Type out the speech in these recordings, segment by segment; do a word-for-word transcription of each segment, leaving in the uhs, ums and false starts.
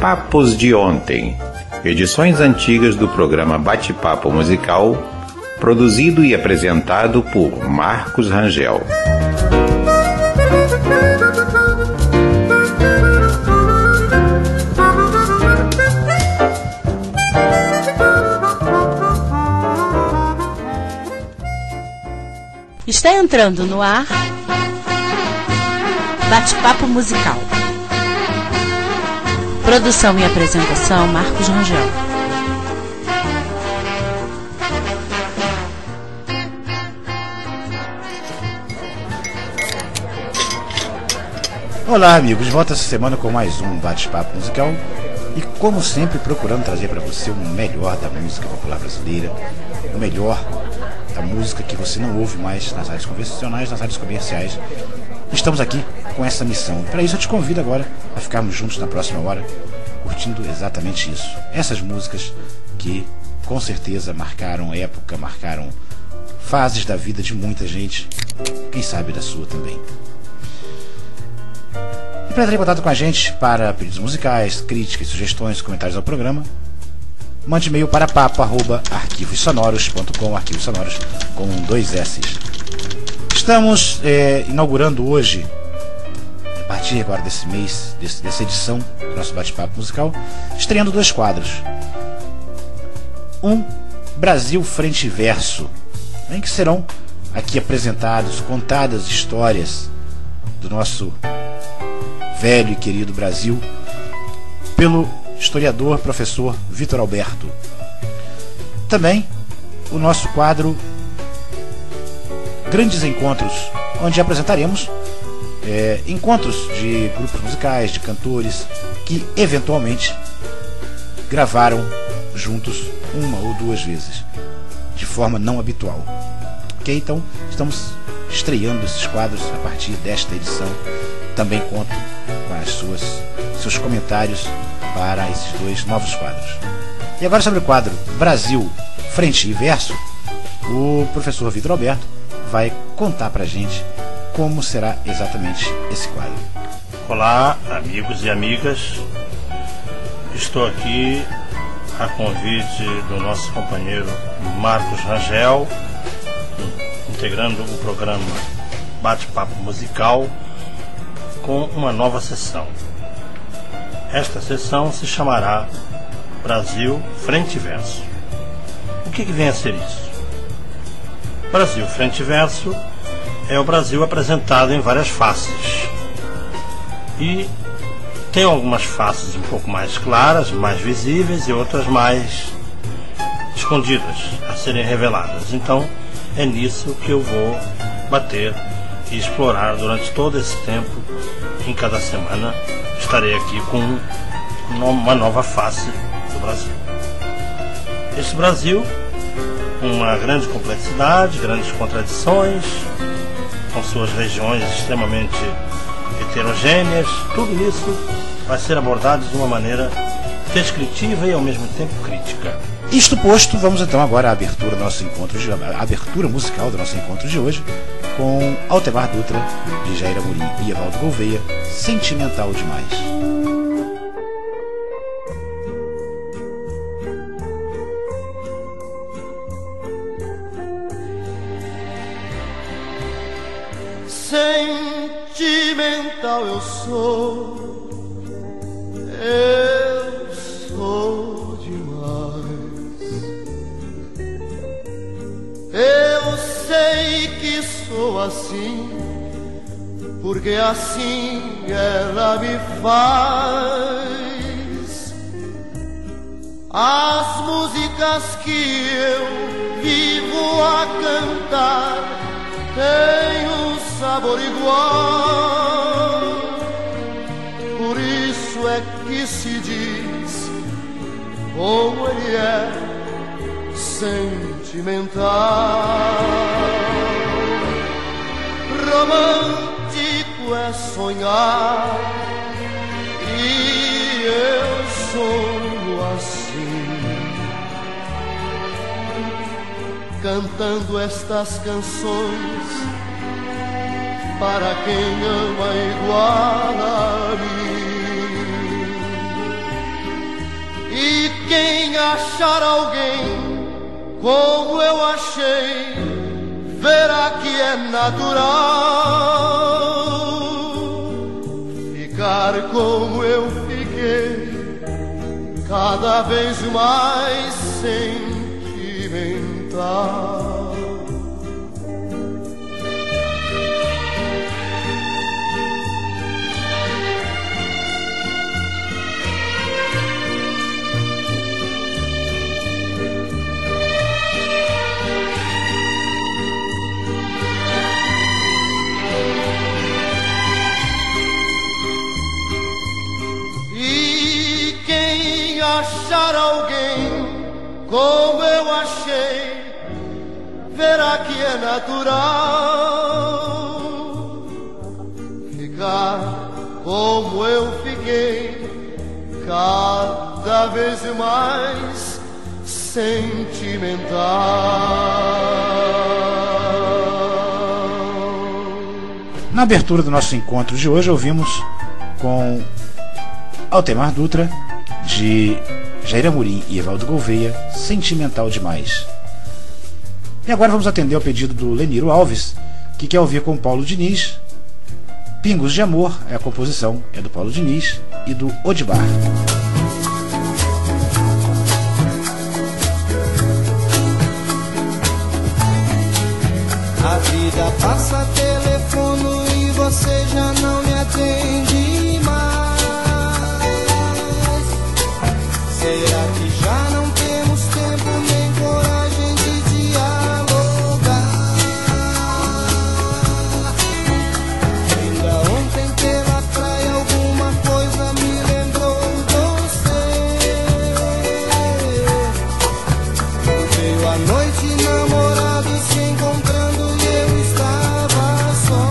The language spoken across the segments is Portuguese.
Papos de Ontem, edições antigas do programa Bate-Papo Musical, produzido e apresentado por Marcos Rangel. Está entrando no ar Bate-Papo Musical. Produção e apresentação Marcos Rangel. Olá amigos, de volta essa semana com mais um Bate-Papo Musical e como sempre procurando trazer para você o melhor da música popular brasileira, o melhor da música que você não ouve mais nas rádios convencionais, nas rádios comerciais. Estamos aqui com essa missão. Para isso eu te convido agora a ficarmos juntos na próxima hora, curtindo exatamente isso. Essas músicas que com certeza marcaram época, marcaram fases da vida de muita gente, quem sabe da sua também. E para entrar em contato com a gente para pedidos musicais, críticas, sugestões, comentários ao programa, mande e-mail para papo arroba arquivos sonoros ponto com, arquivos sonoros com dois S. Estamos é, inaugurando hoje, a partir agora desse mês, desse, dessa edição do nosso bate-papo musical, estreando dois quadros. Um, Brasil Frente e Verso, em que serão aqui apresentados, contadas histórias do nosso velho e querido Brasil, pelo historiador, professor Vitor Alberto. Também o nosso quadro Grandes Encontros, onde apresentaremos é, encontros de grupos musicais, de cantores que eventualmente gravaram juntos uma ou duas vezes, de forma não habitual. Ok? Então estamos estreando esses quadros a partir desta edição. Também conto com as suas, seus comentários para esses dois novos quadros. E agora sobre o quadro Brasil, Frente e Verso, o professor Vitor Alberto vai contar pra gente como será exatamente esse quadro. Olá, amigos e amigas. Estou aqui a convite do nosso companheiro Marcos Rangel, integrando o programa Bate-Papo Musical com uma nova sessão. Esta sessão se chamará Brasil Frente e Verso. O que, que vem a ser isso? Brasil Frente e Verso é o Brasil apresentado em várias faces. E tem algumas faces um pouco mais claras, mais visíveis, e outras mais escondidas, a serem reveladas. Então é nisso que eu vou bater e explorar durante todo esse tempo. Em cada semana estarei aqui com uma nova face do Brasil. Este Brasil, uma grande complexidade, grandes contradições, com suas regiões extremamente heterogêneas, tudo isso vai ser abordado de uma maneira descritiva e ao mesmo tempo crítica. Isto posto, vamos então agora à abertura do nosso encontro de, a abertura musical do nosso encontro de hoje, com Altemar Dutra, de Jair Amorim e Evaldo Gouveia, Sentimental Demais. Sentimental eu sou, eu sou demais. Eu sei que sou assim, porque assim ela me faz. As músicas que eu vivo a cantar têm um sabor igual. Por isso é que se diz como ele é sentimental. Romântico é sonhar, e eu sonho assim, cantando estas canções para quem ama igual a mim. achar alguém como eu achei, verá que é natural ficar como eu fiquei, cada vez mais sentimental. Achar alguém como eu achei, verá que é natural ficar como eu fiquei, cada vez mais sentimental. Na abertura do nosso encontro de hoje, ouvimos com Altemar Dutra, de Jair Amorim e Evaldo Gouveia, Sentimental Demais. E agora vamos atender ao pedido do Leniro Alves, que quer ouvir com Paulo Diniz, Pingos de Amor. É a composição é do Paulo Diniz e do Odibar. A vida passa telefono e você já não me atende mais. Será que já não temos tempo nem coragem de dialogar? Ainda ontem pela praia alguma coisa me lembrou você. Veio a noite namorado se encontrando e eu estava só.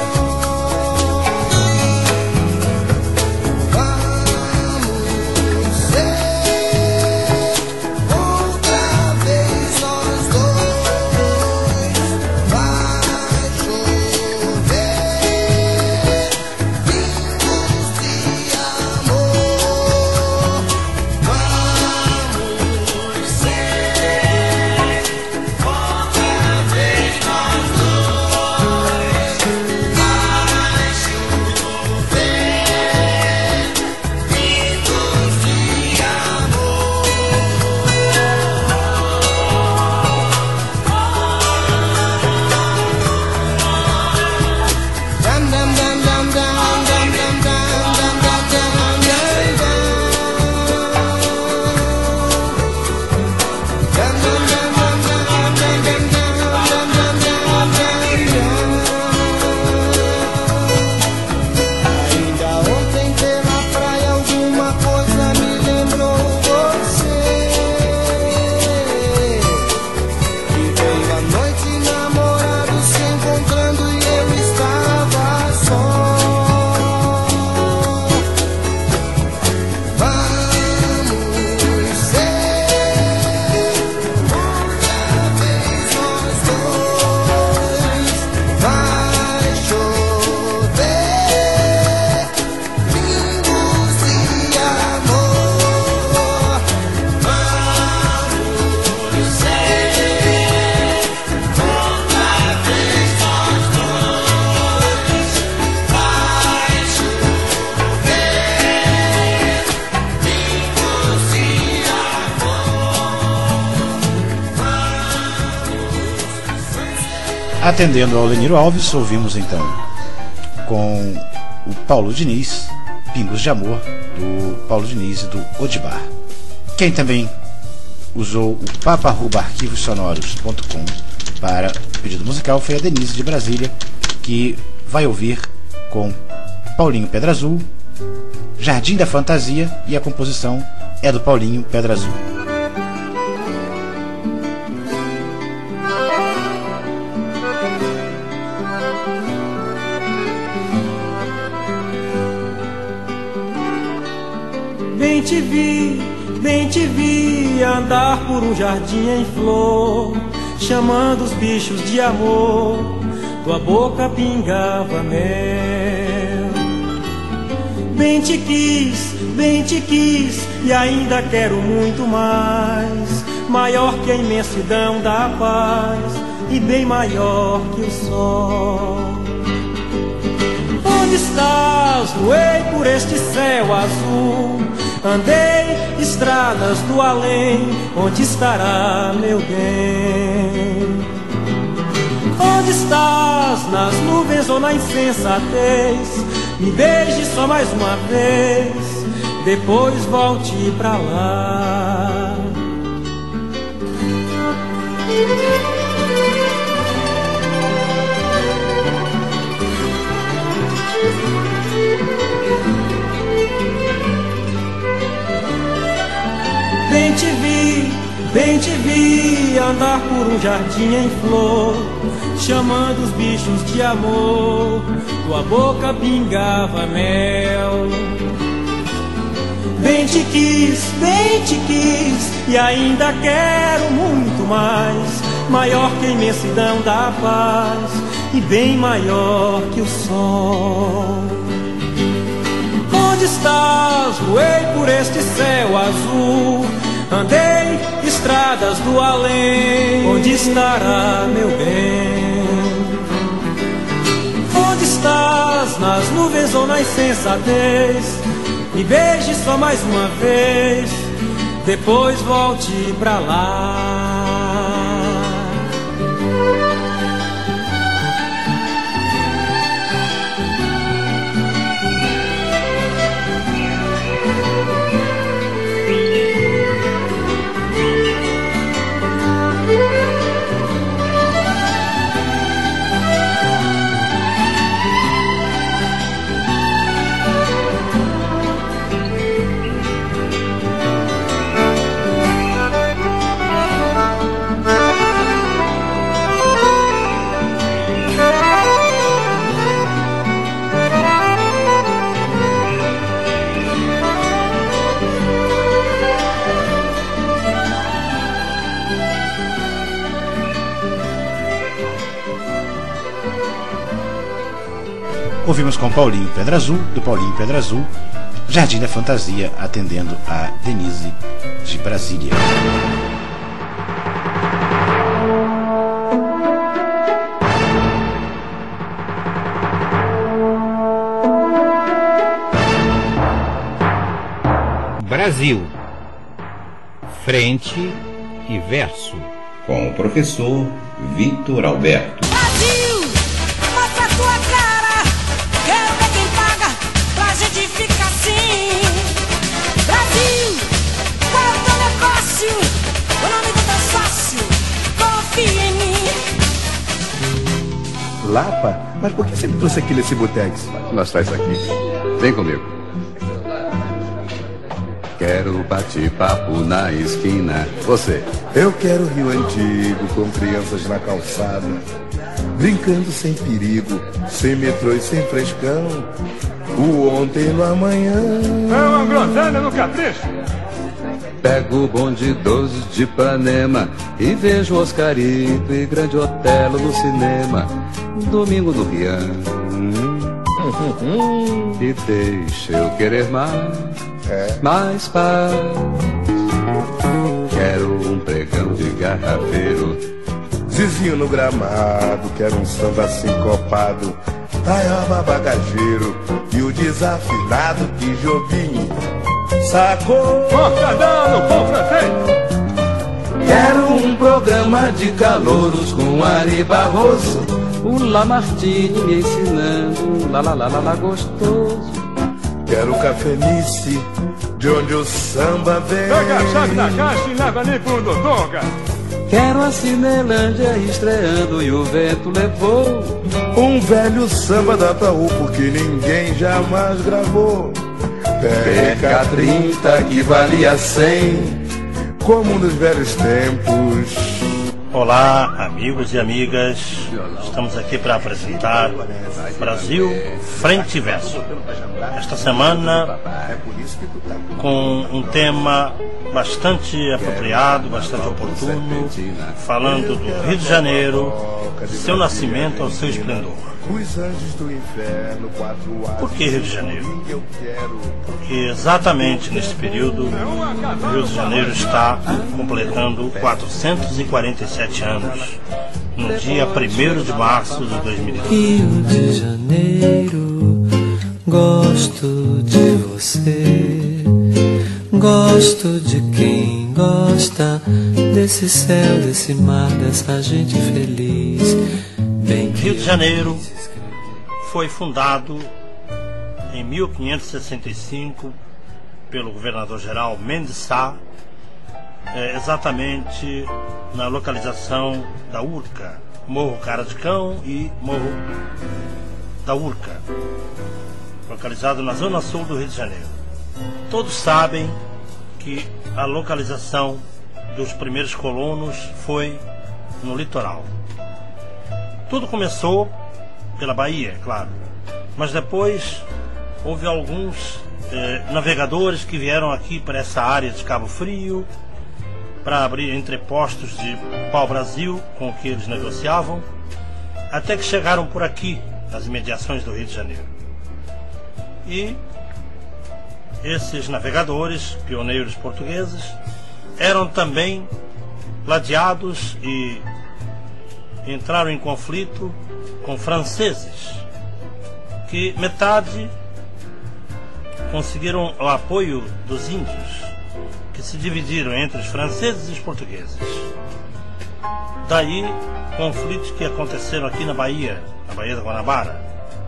Atendendo ao Leniro Alves, ouvimos então com o Paulo Diniz, Pingos de Amor, do Paulo Diniz e do Odibar. Quem também usou o papa arroba arquivos sonoros ponto com para o pedido musical foi a Denise de Brasília, que vai ouvir com Paulinho Pedra Azul, Jardim da Fantasia, e a composição é do Paulinho Pedra Azul. Bem te vi, bem te vi andar por um jardim em flor, chamando os bichos de amor, tua boca pingava mel. Bem te quis, bem te quis e ainda quero muito mais, maior que a imensidão da paz e bem maior que o sol. Onde estás? Voei por este céu azul, andei estradas do além, onde estará meu bem? Onde estás? Nas nuvens ou na insensatez? Me beije só mais uma vez, depois volte pra lá. Bem te vi, bem te vi andar por um jardim em flor, chamando os bichos de amor, tua boca pingava mel. Bem te quis, bem te quis e ainda quero muito mais, maior que a imensidão da paz e bem maior que o sol. Onde estás? Voei por este céu azul, andei estradas do além, onde estará meu bem? Onde estás? Nas nuvens ou na insensatez? Me beije só mais uma vez, depois volte pra lá. Ouvimos com Paulinho Pedra Azul, do Paulinho Pedra Azul, Jardim da Fantasia, atendendo a Denise de Brasília. Brasil, frente e verso, com o professor Vitor Alberto. Brasil, mostra a tua cara, quero ver quem paga pra gente ficar assim. Brasil, qual é o teu negócio? O nome do teu sócio, confia em mim. Lapa? Mas por que você me trouxe aqui nesse botex? Nós traz aqui. Vem comigo. Quero bate-papo na esquina. Você? Eu quero Rio Antigo, com crianças na calçada, brincando sem perigo, sem metrô e sem frescão. O ontem no amanhã. É uma groselha no capricho. Pego o bonde doze de Ipanema e vejo Oscarito e Grande Otelo no cinema. Domingo no Rian. E deixa eu querer mais. É. Mais paz. Quero um pregão de garrafeiro, Zizinho no gramado, quero um samba sincopado, Taioba bagageiro e o desafinado que Jobim sacou. Mortadão no pão francês. Quero um programa de calouros com Ari Barroso, o Lamartine me ensinando um lá lá lá lá lá gostoso. Quero cafenice, de onde o samba vem. Pega a chave da caixa e leva ali pro doutor, cara. Quero a Cinelândia estreando e o vento levou um velho samba da Taú, porque ninguém jamais gravou. P K trinta que valia cem, como nos velhos tempos. Olá, amigos e amigas. Estamos aqui para apresentar Brasil Frente e Verso. Esta semana com um tema bastante apropriado, bastante oportuno, falando do Rio de Janeiro, seu nascimento ao seu esplendor. Por que Rio de Janeiro? Porque exatamente nesse período o Rio de Janeiro está completando quatrocentos e quarenta e sete anos, no dia primeiro de março de dois mil e doze. Rio de Janeiro, gosto de você, gosto de quem gosta desse céu, desse mar, dessa gente feliz. Bem Rio de Janeiro foi fundado em mil quinhentos e sessenta e cinco pelo governador-geral Mendes Sá, é, exatamente na localização da Urca, Morro Cara de Cão e Morro da Urca, localizado na zona sul do Rio de Janeiro. Todos sabem que a localização dos primeiros colonos foi no litoral. Tudo começou pela Bahia, é claro, mas depois houve alguns eh, navegadores que vieram aqui para essa área de Cabo Frio para abrir entrepostos de pau-brasil com o que eles negociavam, até que chegaram por aqui, nas imediações do Rio de Janeiro. E esses navegadores, pioneiros portugueses, eram também ladeados e entraram em conflito com franceses, que metade conseguiram o apoio dos índios, que se dividiram entre os franceses e os portugueses. Daí conflitos que aconteceram aqui na Bahia, na Baía da Guanabara.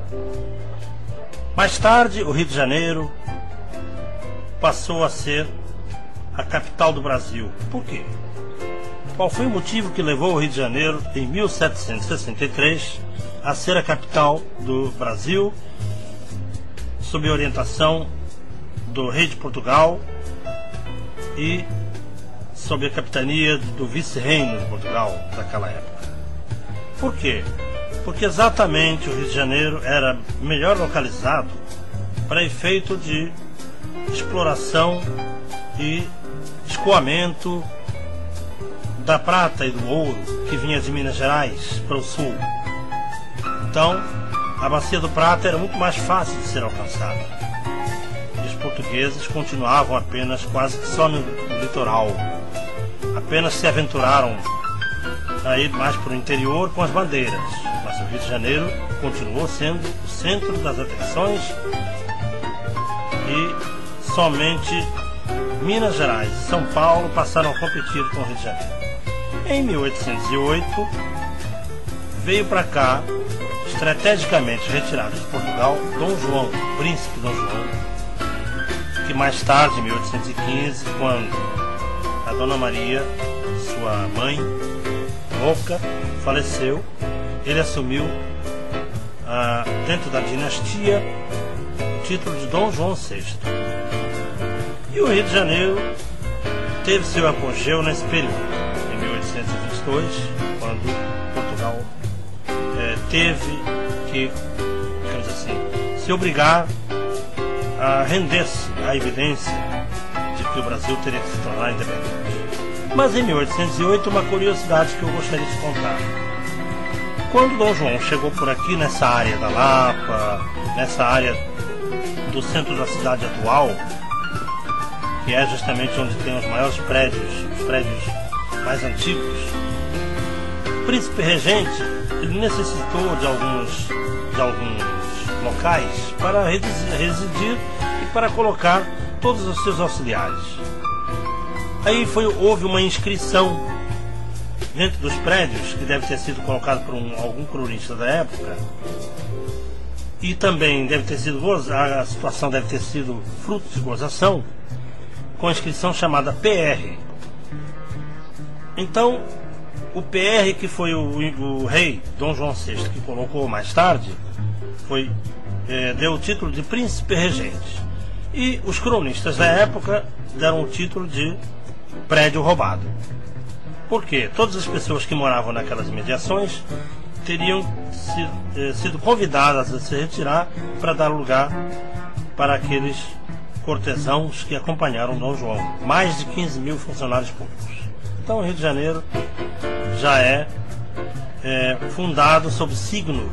Mais tarde, o Rio de Janeiro passou a ser a capital do Brasil. Por quê? Qual foi o motivo que levou o Rio de Janeiro, em mil setecentos e sessenta e três, a ser a capital do Brasil, sob a orientação do rei de Portugal e sob a capitania do vice-reino de Portugal daquela época? Por quê? Porque exatamente o Rio de Janeiro era melhor localizado para efeito de exploração e escoamento da prata e do ouro que vinha de Minas Gerais para o sul. Então, a Bacia do Prata era muito mais fácil de ser alcançada. E os portugueses continuavam apenas quase que só no litoral. Apenas se aventuraram a ir mais para o interior com as bandeiras. Mas o Rio de Janeiro continuou sendo o centro das atenções e somente Minas Gerais e São Paulo passaram a competir com o Rio de Janeiro. Em mil oitocentos e oito, veio para cá, estrategicamente retirado de Portugal, Dom João, príncipe Dom João, que mais tarde, em mil oitocentos e quinze, quando a Dona Maria, sua mãe, louca, faleceu, ele assumiu, ah, dentro da dinastia, o título de Dom João sexto. E o Rio de Janeiro teve seu apogeu nesse período, em mil oitocentos e vinte e dois, quando Portugal eh, teve que, digamos assim, se obrigar a render-se à evidência de que o Brasil teria que se tornar independente. Mas em mil oitocentos e oito, uma curiosidade que eu gostaria de contar. Quando Dom João chegou por aqui, nessa área da Lapa, nessa área do centro da cidade atual, que é justamente onde tem os maiores prédios, os prédios mais antigos, o príncipe regente ele necessitou de alguns, de alguns locais para residir e para colocar todos os seus auxiliares. Aí foi, houve uma inscrição dentro dos prédios, que deve ter sido colocado por um, algum cronista da época, e também deve ter sido, a situação deve ter sido fruto de gozação, com a inscrição chamada P R. Então, o P R, que foi o, o rei Dom João sexto que colocou mais tarde, foi, é, deu o título de príncipe regente. E os cronistas da época deram o título de prédio roubado. Por quê? Todas as pessoas que moravam naquelas imediações teriam sido, eh, sido convidadas a se retirar para dar lugar para aqueles cortesãos que acompanharam Dom João. Mais de quinze mil funcionários públicos. Então o Rio de Janeiro já é, é fundado sob o signo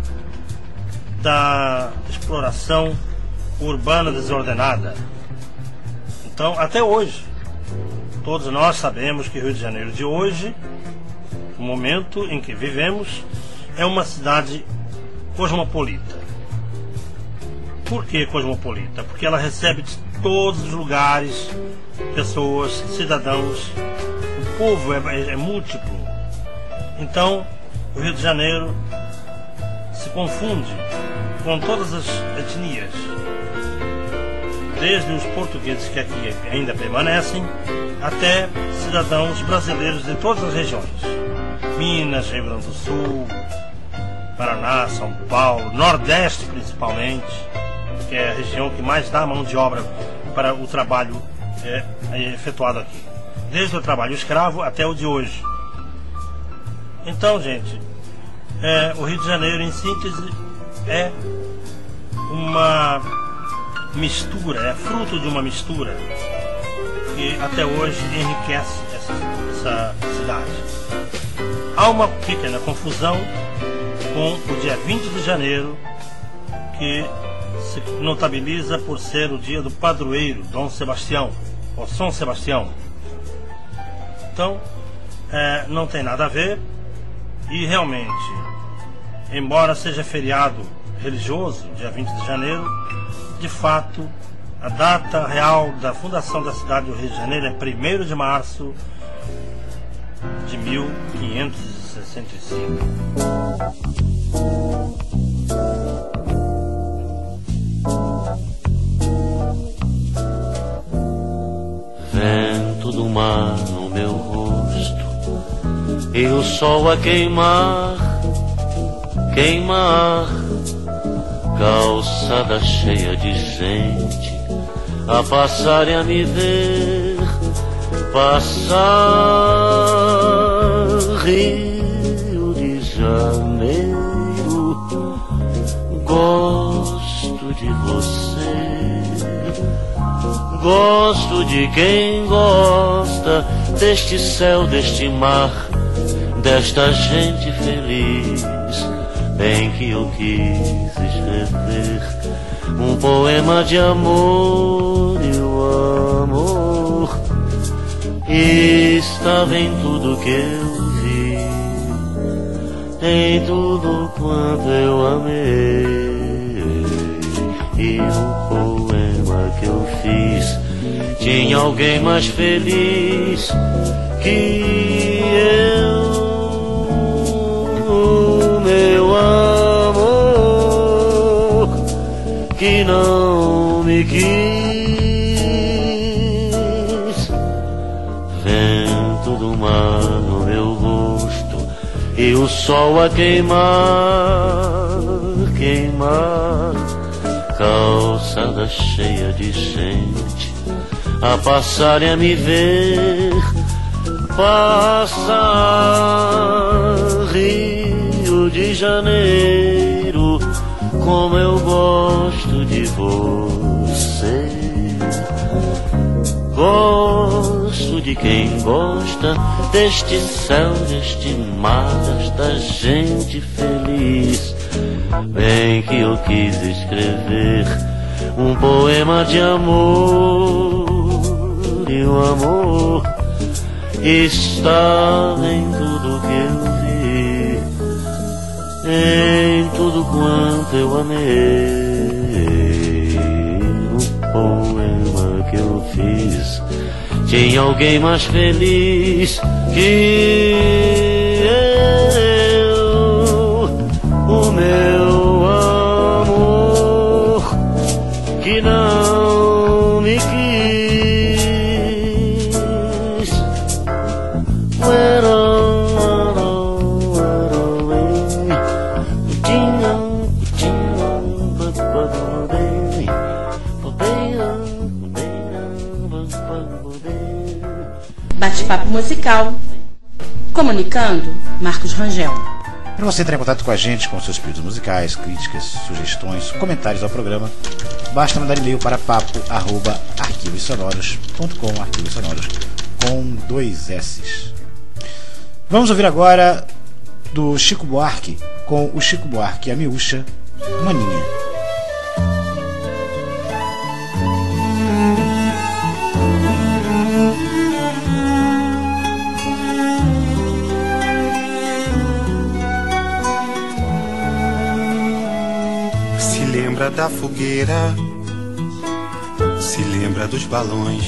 da exploração urbana desordenada. Então, até hoje, todos nós sabemos que o Rio de Janeiro de hoje, o momento em que vivemos, é uma cidade cosmopolita. Por que cosmopolita? Porque ela recebe de todos os lugares pessoas, cidadãos. O povo é, é, é múltiplo. Então, o Rio de Janeiro se confunde com todas as etnias, desde os portugueses que aqui ainda permanecem, até cidadãos brasileiros de todas as regiões. Minas, Rio Grande do Sul, Paraná, São Paulo, Nordeste principalmente, que é a região que mais dá mão de obra para o trabalho é, é efetuado aqui. Desde o trabalho escravo até o de hoje. Então, gente, é, o Rio de Janeiro, em síntese, é uma mistura, é fruto de uma mistura que até hoje enriquece essa, essa cidade. Há uma pequena confusão com o dia vinte de janeiro, que se notabiliza por ser o dia do padroeiro, Dom Sebastião, ou São Sebastião. Então, é, não tem nada a ver, e realmente, embora seja feriado religioso, dia vinte de janeiro, de fato, a data real da fundação da cidade do Rio de Janeiro é primeiro de março de mil quinhentos e sessenta e cinco. Vento do mar no meu rosto e o sol a queimar, queimar, calçada cheia de gente a passar e a me ver passar. Rio de Janeiro, gosto de você, gosto de quem gosta deste céu, deste mar, desta gente feliz. Bem que eu quis escrever um poema de amor, e o amor estava em tudo que eu vi, em tudo quanto eu amei. E no poema que eu fiz tinha alguém mais feliz que eu. Meu amor, que não me quis. Vento do mar no meu rosto e o sol a queimar, queimar, calçada cheia de gente a passar e a me ver passar. Rio de Janeiro, como eu gosto de você, gosto de quem gosta deste céu, deste mar, desta gente feliz. Bem que eu quis escrever um poema de amor, e o amor está em tudo que eu vi, em tudo quanto eu amei. No poema que eu fiz tinha alguém mais feliz que eu, o meu amor, que não me quis. Bate-papo musical Comunicando, Marcos Rangel. Para você entrar em contato com a gente, com seus pedidos musicais, críticas, sugestões, comentários ao programa, basta mandar e-mail para papo arroba arquivos sonoros ponto com, arquivos sonoros com dois S's. Vamos ouvir agora do Chico Buarque, com o Chico Buarque e a Miúcha, Maninha. Se lembra da fogueira, se lembra dos balões,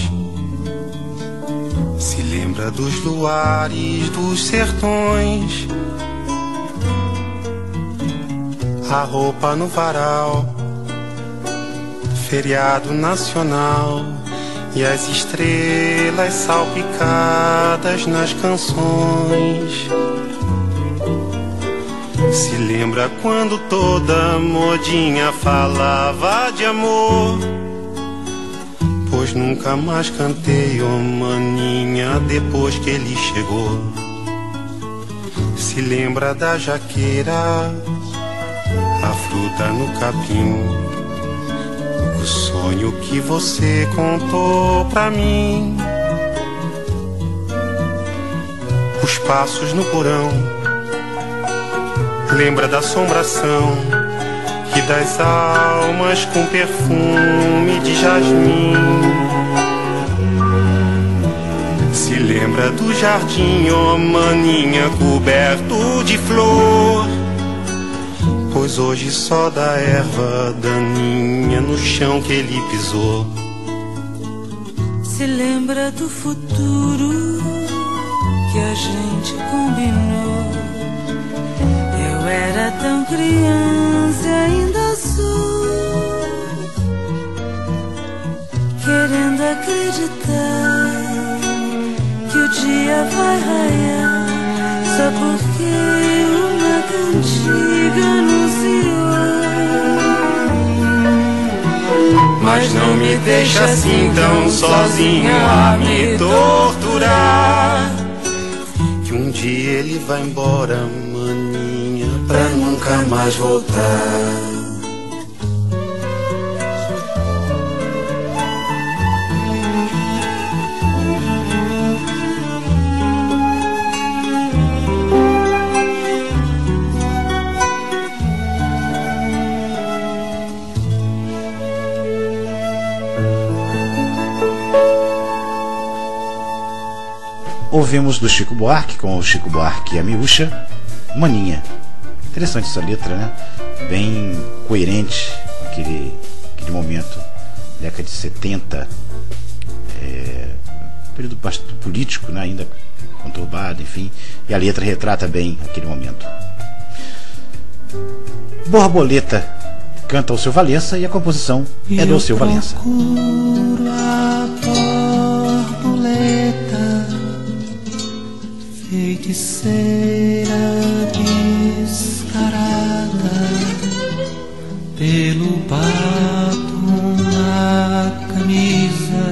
se lembra dos luares dos sertões, a roupa no varal, feriado nacional e as estrelas salpicadas nas canções. Se lembra quando toda modinha falava de amor, pois nunca mais cantei, oh maninha, depois que ele chegou. Se lembra da jaqueira, a fruta no capim, o sonho que você contou pra mim, os passos no porão. Lembra da assombração e das almas com perfume de jasmim. Se lembra do jardim, ó maninha, coberto de flor, pois hoje só dá erva daninha no chão que ele pisou. Se lembra do futuro que a gente combinou. Eu era tão criança e ainda sou, querendo acreditar que o dia vai raiar, só porque uma cantiga anunciou. Mas não me deixa assim tão sozinho a me torturar, que um dia ele vai embora, maninha, pra nunca mais voltar. Ouvimos do Chico Buarque, com o Chico Buarque e a Miúcha, Maninha. Interessante essa letra, né? Bem coerente, aquele, aquele momento, década de setenta, é, período bastante político, né? Ainda conturbado, enfim, e a letra retrata bem aquele momento. Borboleta canta o Seu Valença e a composição é do Seu Valença. Feiticeira descarada, pelo batom na camisa,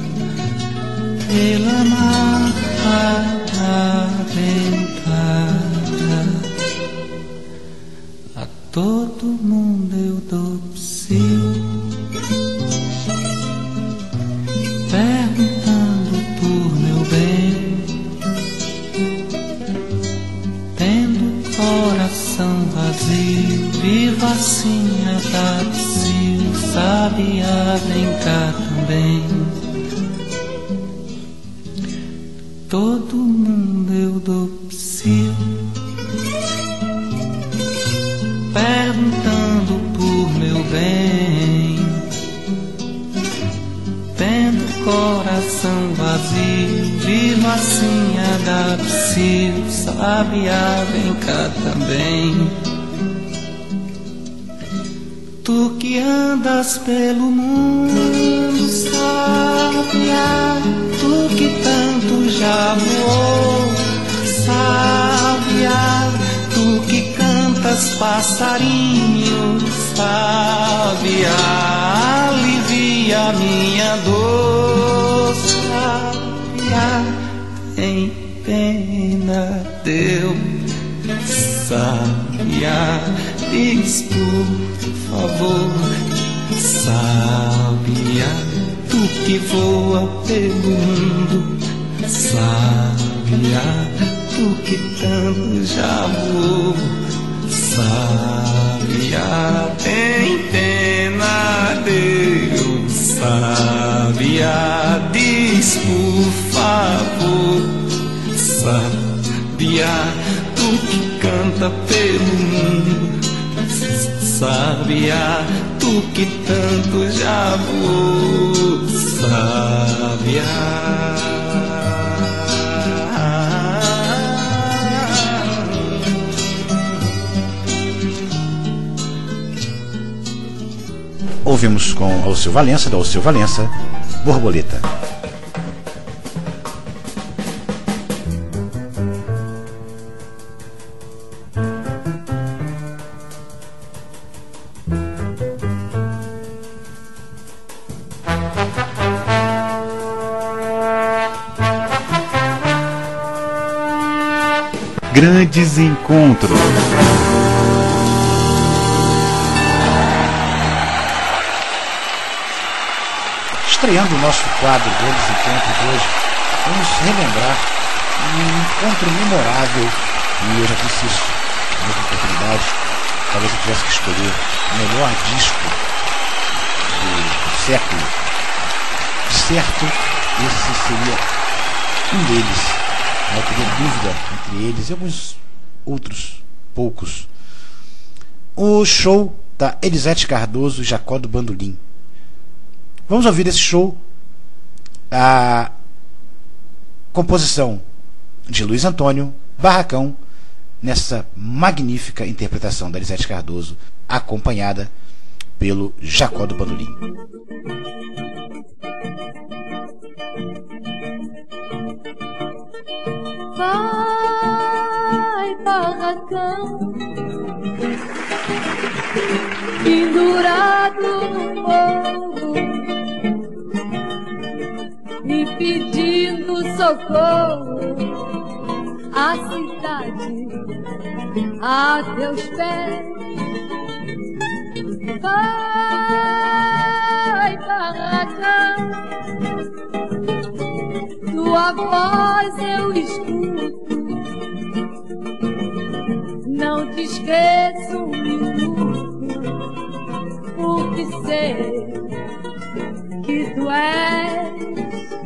pela marca dentada, a todo mundo eu dou psil, perguntando por meu bem, coração vazio, viva assim a Tapsil, sabiá, vem cá também. Todo mundo eu dou psil, perguntando por meu bem, tendo coração vazio, viva assim a Tapsil, sabiá, vem cá também. Tu que andas pelo mundo, sabiá, tu que tanto já voou, sabiá, tu que cantas passarinho, sabiá, alivia minha dor, sabiá, tem pena. Sábia, diz por favor, sábia, tu que voa pelo mundo, sábia, tu que tanto já voou, sábia, tem pena, Deus, sábia, diz por favor, sábia, tu que canta pelo mundo, sábia, tu que tanto já voou, sábia. Ouvimos com Alceu Valença, da Alceu Valença, Borboleta. Grandes encontros. Estreando o nosso quadro Grandes Encontros hoje, vamos relembrar um encontro memorável, e eu já disse isso em outra oportunidade, talvez eu tivesse que escolher o melhor disco do, do século. De certo, esse seria um deles. Não teria dúvida entre eles e alguns outros poucos. O show da Elisete Cardoso e Jacó do Bandolim. Vamos ouvir esse show, a composição de Luiz Antônio, Barracão, nessa magnífica interpretação da Elisete Cardoso, acompanhada pelo Jacó do Bandolim. Vai, barracão, pendurado no morro e pedindo socorro à cidade, a teus pés. Vai, barracão, tua voz eu escuto, não te esqueço um minuto, porque sei que tu és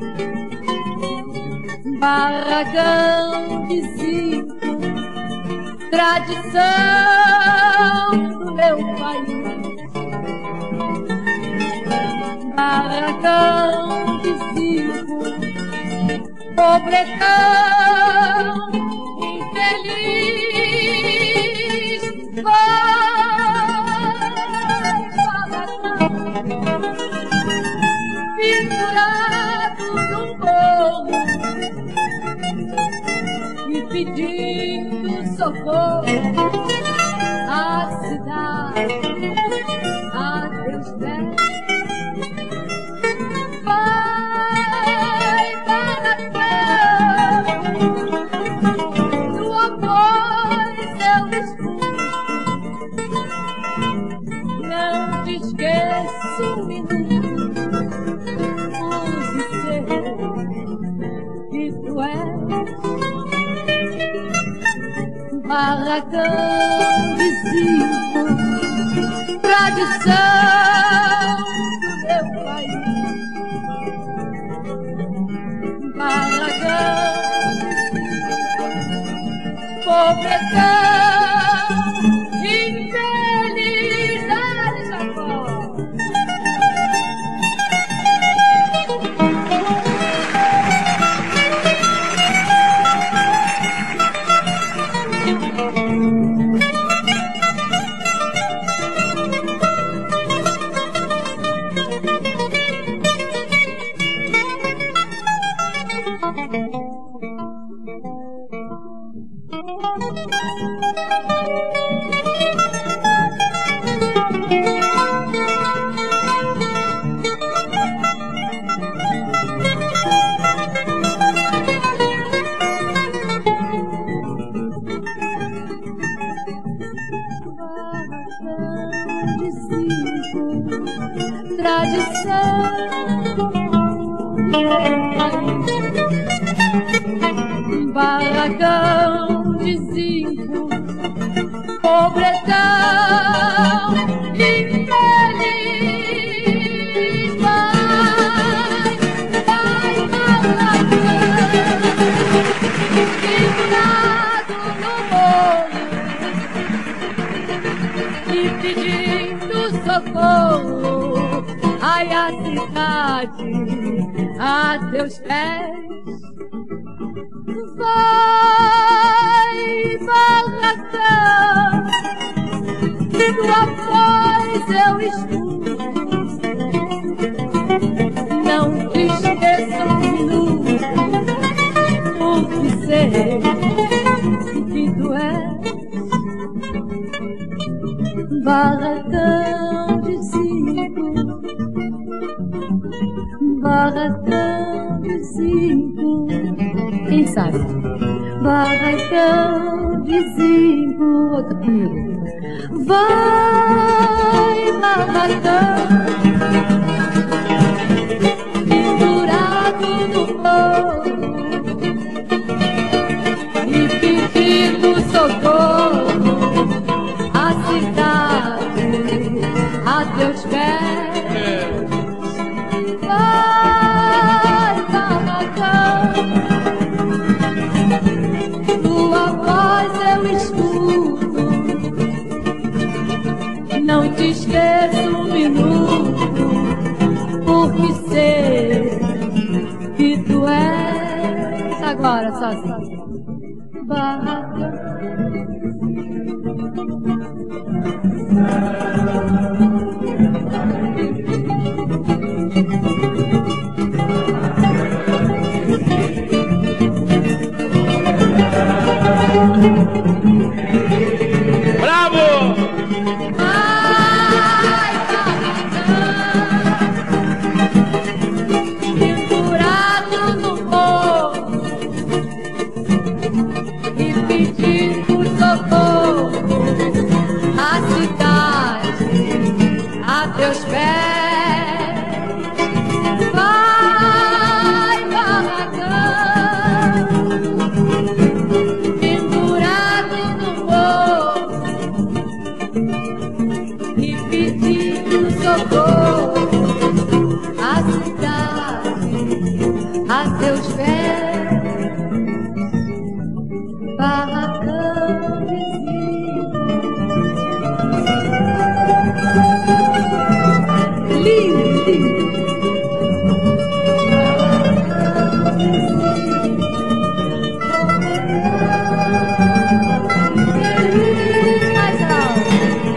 barracão de cinco, tradição do meu país, barracão de cinco, pobretão infeliz. Vai, barracão, pendurado num morro e pedindo socorro à cidade, a teus pés. Vai, barracão, tua voz eu escuto, não te esqueço um minuto, porque sei que tu és barracão de cinco, tradição do meu país, barracão de cinco, pobretão infeliz. Dale, Jacó. tradição. Barracão de zinco, pobretão infeliz. Vai, vai, barracão, pendurado no molho e pedindo socorro. Ai, a cidade a teus pés. Vai, barracão, tua voz eu escuto. Não te esqueça um minuto, porque sei que tu és. Barracão de zinco, barracão de zinco. Quem sabe? Barracão de zinco, outra comigo. Vai, barracão, pendurado no morro e pedindo socorro. A cidade a teus pés. Vai, barracão, tua voz eu escuto. Não te esqueço um minuto, porque sei que tu és. Agora, só assim. Barracão. Bravo! Ai, pendurado no morro e pedindo socorro. A cidade a teus pés. Vai, barracão, pendurado no morro e pedindo socorro. A cidade a teus pés. Barracão de zinco, lindo, lindo. Mais alto.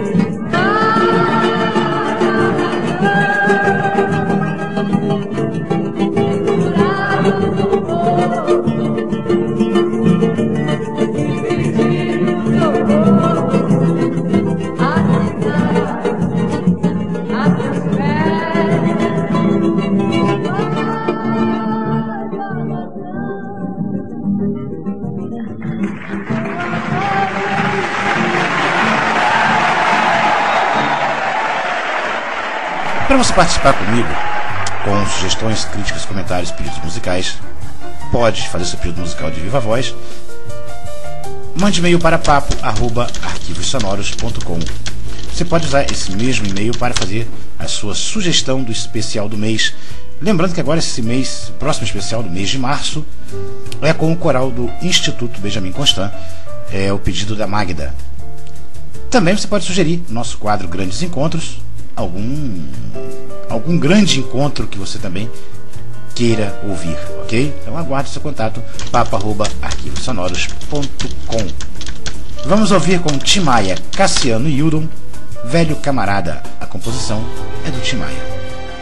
Para você participar comigo, com sugestões, críticas, comentários, pedidos musicais, pode fazer seu pedido musical de viva voz. Mande e-mail para papo arroba arquivos sonoros ponto com. Você pode usar esse mesmo e-mail para fazer a sua sugestão do especial do mês. Lembrando que agora esse mês, próximo especial do mês de março, é com o coral do Instituto Benjamin Constant, é o pedido da Magda. Também você pode sugerir no nosso quadro Grandes Encontros algum algum grande encontro que você também queira ouvir, ok? Então aguarde seu contato, papo arroba arquivos sonoros ponto com. Vamos ouvir com Tim Maia, Cassiano e Hildon, Velho Camarada. A composição é do Tim Maia.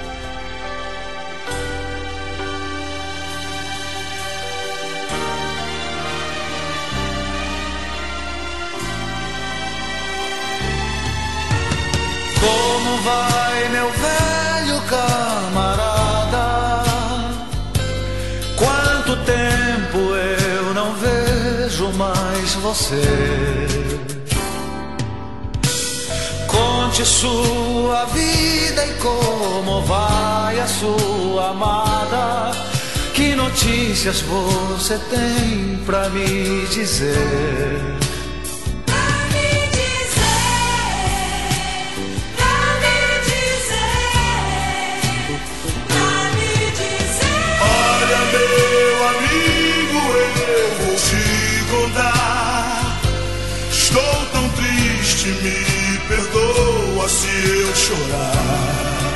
Como vai, meu velho camarada? Quanto tempo eu não vejo mais você? Conte sua vida vida e como vai a sua amada? Que notícias você tem pra me dizer? Me perdoa se eu chorar.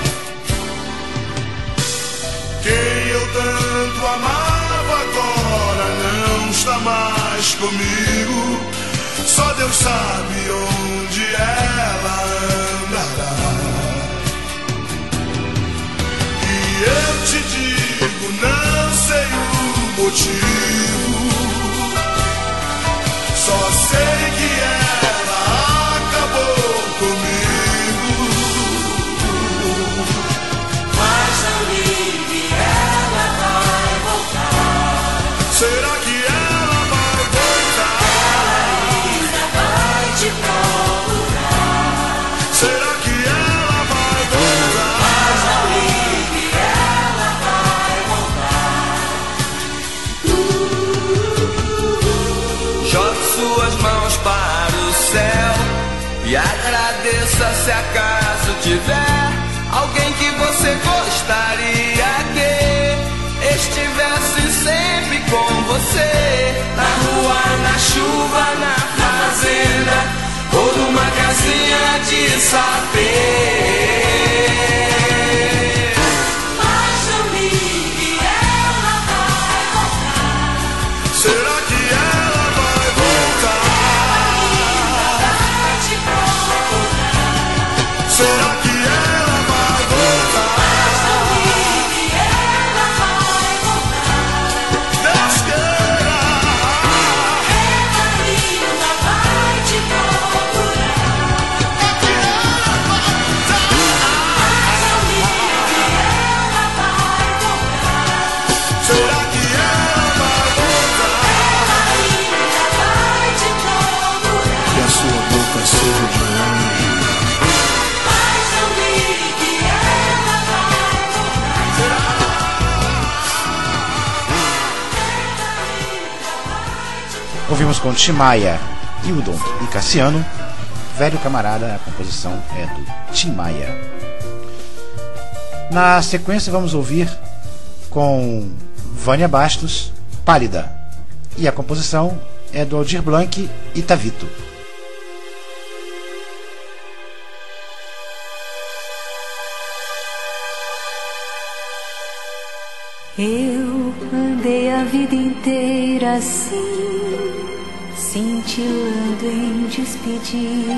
Quem eu tanto amava agora não está mais comigo. Só Deus sabe onde ela andará. E eu te digo, não sei o motivo, só sei que ela comigo, mas não ligue, ela vai voltar. Será que ela vai voltar? Ela ainda vai te procurar. Será que ela vai voltar? Mas não ligue, ela vai voltar. Jogue suas mãos para o céu e agradeça se acaso tiver alguém que você gostaria que estivesse sempre com você. Na rua, na chuva, na fazenda ou numa casinha de sapê. Mas não ligue, ela vai voltar. Será que ela vai voltar? Será que ela vai voltar? Mas não ligue, ela vai voltar. Deus queira. Ela ainda vai te procurar. É que ela vai voltar. Mas não ligue, ela vai voltar. Será que ela vai voltar? Ela ainda vai te procurar. Que a sua boca seja de anjo. Ouvimos com Tim Maia, Hildon e Cassiano, Velho Camarada, a composição é do Tim Maia. Na sequência vamos ouvir com Vânia Bastos, Pálida, e a composição é do Aldir Blanc e Tavito. Eu andei a vida inteira assim, cintilando em despedidas,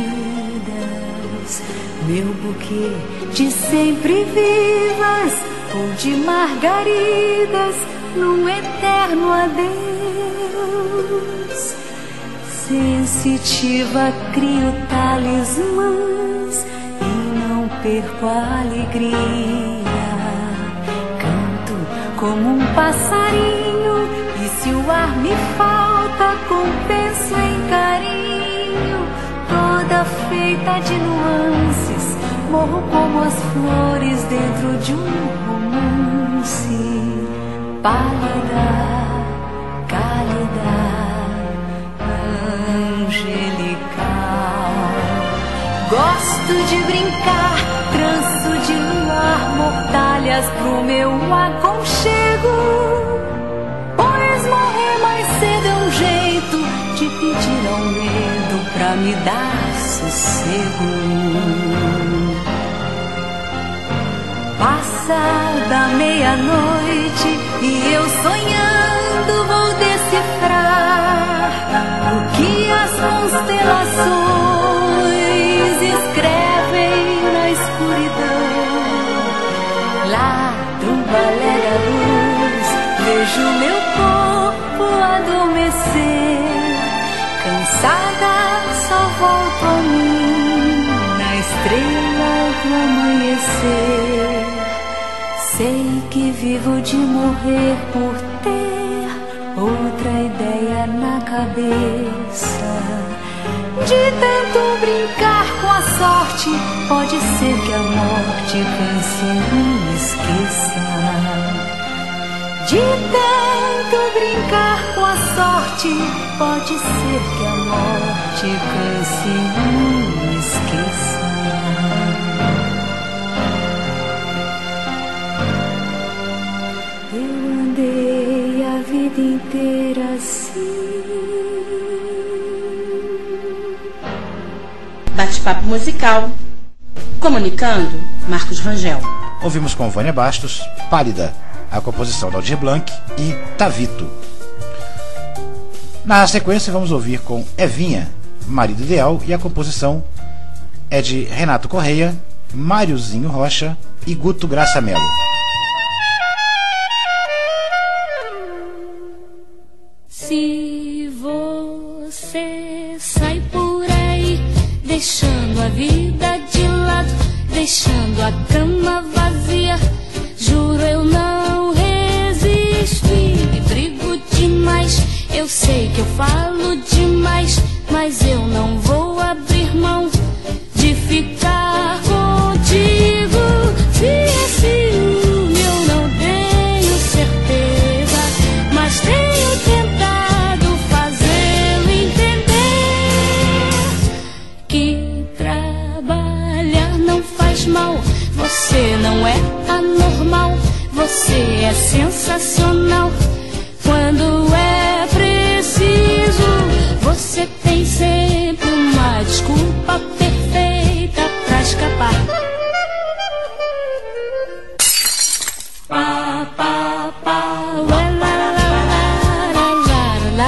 meu buquê de sempre vivas ou de margaridas num eterno adeus. Sensitiva crio talismãs e não perco a alegria. Como um passarinho, e se o ar me falta, compenso em carinho. Toda feita de nuances, morro como as flores dentro de um romance. Pálida, cálida, angelical. Gosto de brincar, tranço de luar, mortalhas pro meu aconchego. Pois morrer mais cedo é um jeito de pedir ao medo pra me dar sossego. Passada meia-noite e eu sonhando vou decifrar o que as constelações escrevem na escuridão. Lá do balé da luz vejo meu corpo adormecer. Cansada só volto a mim na estrela do amanhecer. Sei que vivo de morrer por ter outra ideia na cabeça. De tanto brincar com a sorte, pode ser que a morte canse e me esqueça. De tanto brincar com a sorte, pode ser que a morte canse e me esqueça. Eu andei a vida inteira assim. Bate-papo musical. Comunicando, Marcos Rangel. Ouvimos com Vânia Bastos, Pálida, a composição de Aldir Blanc e Tavito. Na sequência vamos ouvir com Evinha, Marido Ideal, e a composição é de Renato Correia, Máriozinho Rocha e Guto Graça Mello. Se você sai por aí deixando a vida de lado, deixando a cama vazia, juro eu não resisto e brigo demais. Eu sei que eu falo demais, mas eu não vou abrir mão de ficar contigo. Se é ciúme eu não tenho certeza, mas tenho tentado fazê-lo entender que trabalhar não faz mal. Você não é anormal, você é sensacional. Quando é preciso, você tem sempre uma desculpa perfeita pra escapar. Pa, pa, pa, la, la, la, la, la, la, la,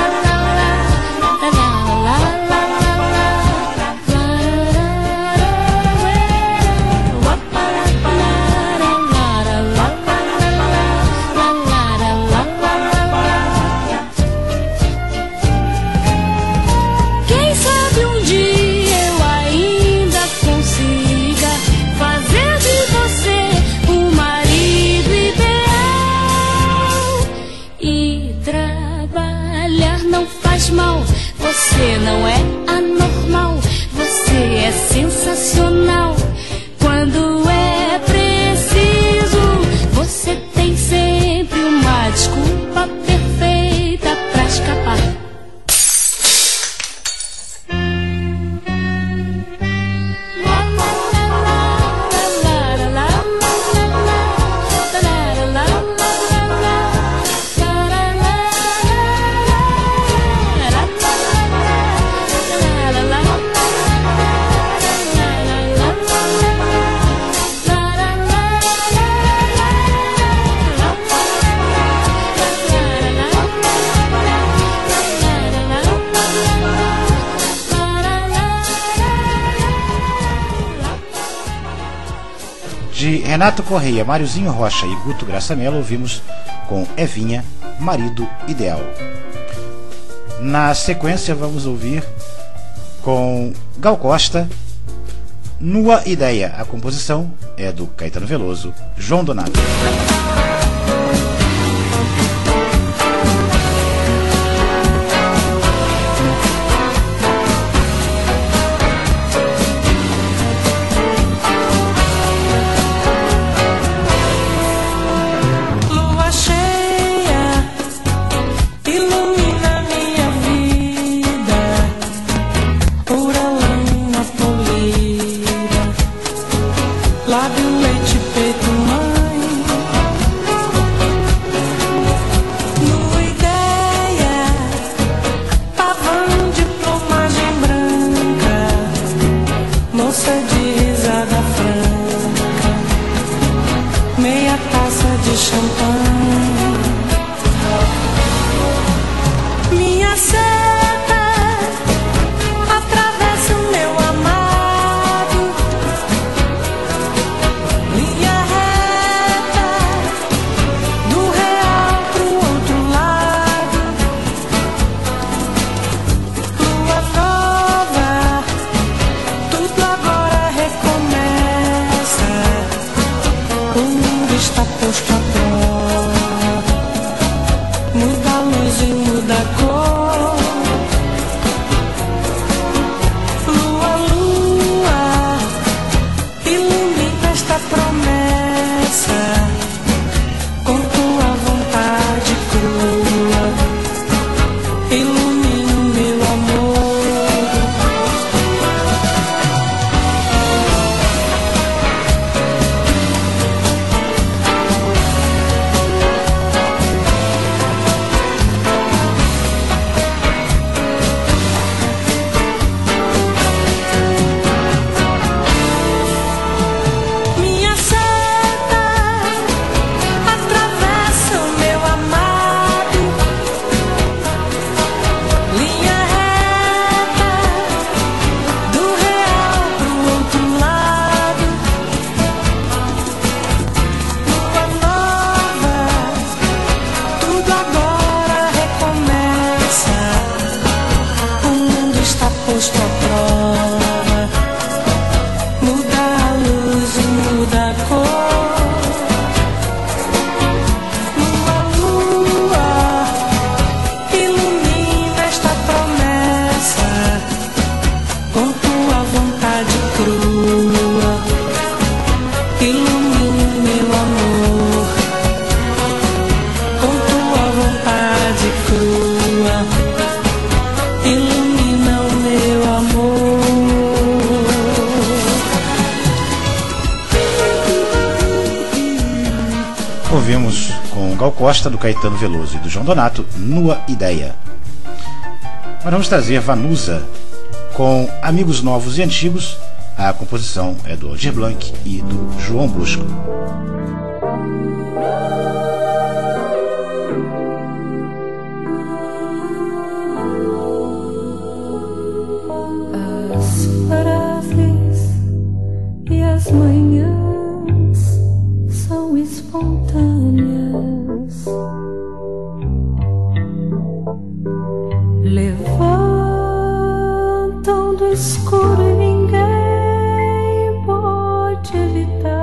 mal. Você não é anormal, você é sensacional. Quando é preciso, você tem sempre uma desculpa perfeita pra escapar. De Renato Correia, Máriozinho Rocha e Guto Graça Mello, ouvimos com Evinha, Marido Ideal. Na sequência vamos ouvir com Gal Costa, Nua Ideia. A composição é do Caetano Veloso, João Donato. Muda a luz e muda a cor. com tua vontade crua, ilumina o meu amor. Minha seta atravessa o meu amado, linha reta do real pro outro lado. Lua nova, tudo agora recomeça. O mundo está posto à prova. Muda a luz e muda a cor. Lua, lua, ilumina esta promessa com tua vontade crua. Ilumina o meu amor com tua vontade crua. Ilumina o meu amor. Ouvimos com Gal Costa, do Caetano Veloso e do João Donato, Nua Ideia. Nós vamos trazer Vanusa com Amigos Novos e Antigos. A composição é do Aldir Blanc e do João Bosco. As frases e as manhãs são espontâneas, levantam do escuro e ninguém pode evitar.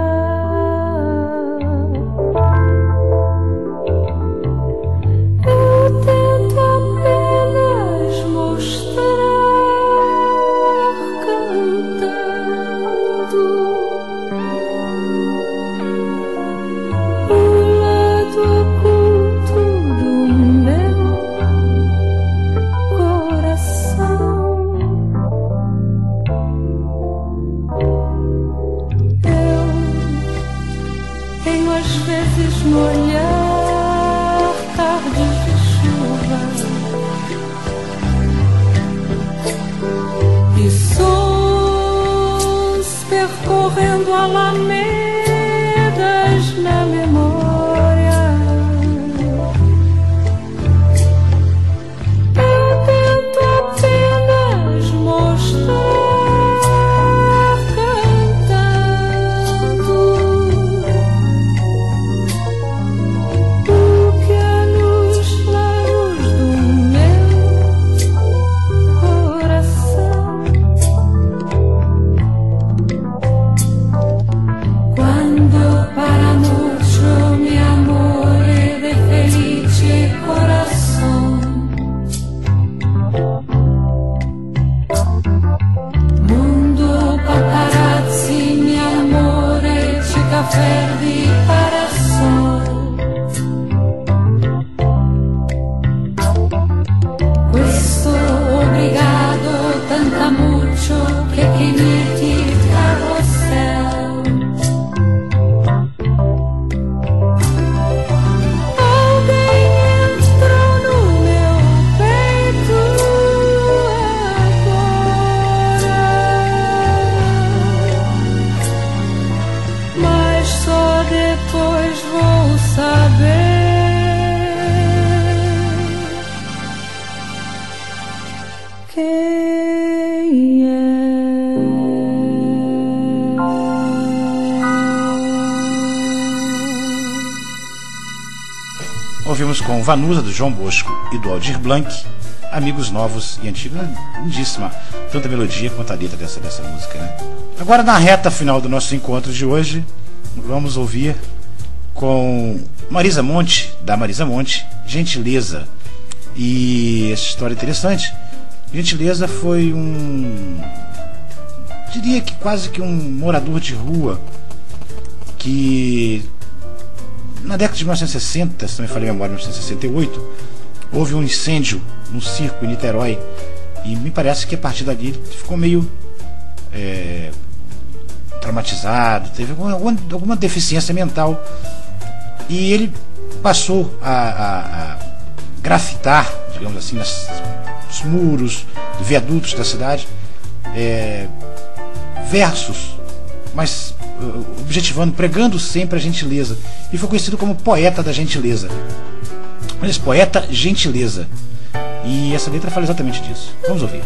Eu tento apenas mostrar cantando o lado oculto do meu coração. Eu tenho às vezes no olhar tardes de chuva e sons percorrendo alamedas na memória. Eu tento apenas mostrar cantando o que há nos lábios do meu coração. Cuando para mucho mi amore de felice corazón, mundo paparazzi mi amore ci caffè di parasol. Questo obbligato tanta mucho che finiti carrossel. Alguém entrou no meu peito agora, mas só depois vou saber quem é. Ouvimos com Vanusa, do João Bosco e do Aldir Blanc, Amigos Novos e Antigos. Lindíssima, tanto a melodia quanto a letra dessa, dessa música, né? Agora, na reta final do nosso encontro de hoje, vamos ouvir com Marisa Monte, da Marisa Monte, Gentileza. E essa história é interessante. Gentileza foi um, diria que quase que um morador de rua que na década de mil novecentos e sessenta, se não me falei a memória, mil novecentos e sessenta e oito, houve um incêndio no circo em Niterói, e me parece que a partir dali ele ficou meio é, traumatizado, teve alguma, alguma deficiência mental, e ele passou a, a, a grafitar, digamos assim, nas, nos muros, viadutos da cidade, é, versos, mas uh, objetivando, pregando sempre a gentileza, e foi conhecido como poeta da gentileza. Mas poeta gentileza, e essa letra fala exatamente disso. Vamos ouvir.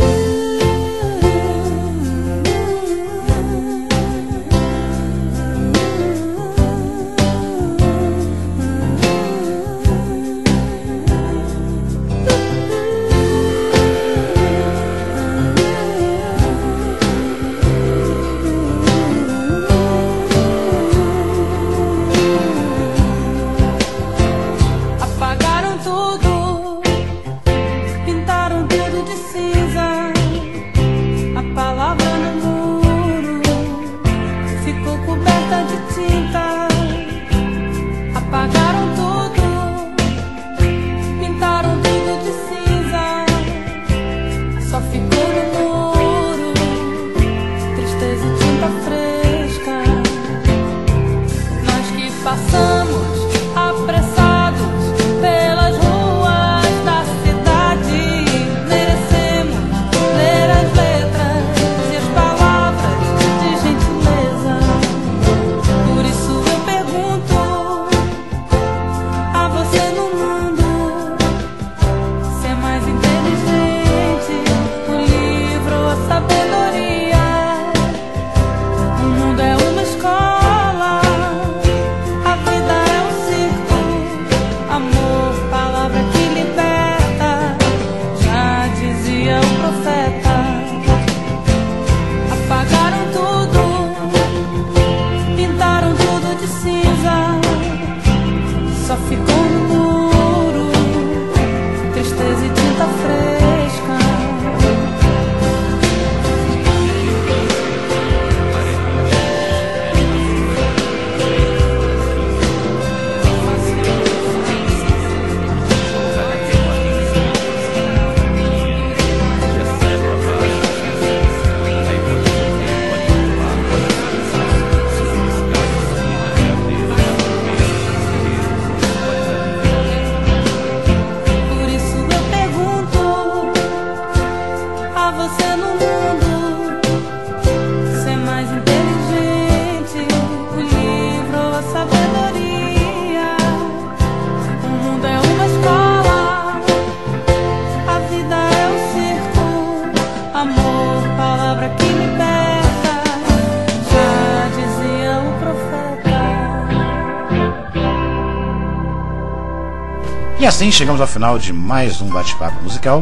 E assim chegamos ao final de mais um bate-papo musical,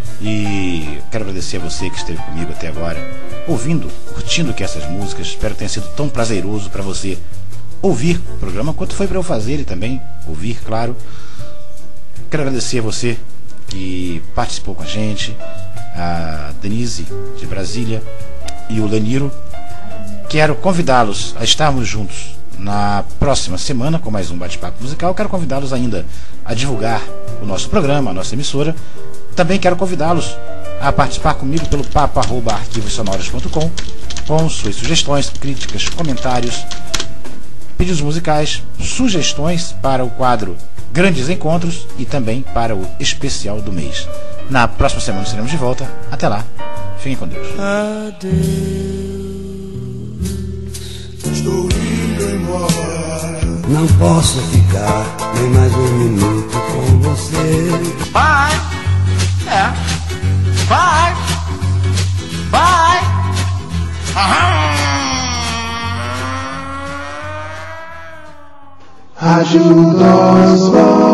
e quero agradecer a você que esteve comigo até agora, ouvindo, curtindo que essas músicas. Espero que tenha sido tão prazeroso para você ouvir o programa quanto foi para eu fazer e também ouvir, claro. Quero agradecer a você que participou com a gente, a Denise de Brasília e o Leniro. Quero convidá-los a estarmos juntos na próxima semana com mais um bate-papo musical. Quero convidá-los ainda a divulgar o nosso programa, a nossa emissora. Também quero convidá-los a participar comigo pelo papo arroba arquivos sonoros ponto com, com suas sugestões, críticas, comentários, pedidos musicais, sugestões para o quadro Grandes Encontros e também para o especial do mês. Na próxima semana estaremos de volta. Até lá, fiquem com Deus. Adeus. Estou indo embora. Não posso ficar nem mais um minuto com você. Vai, é, vai, vai. Ajuda os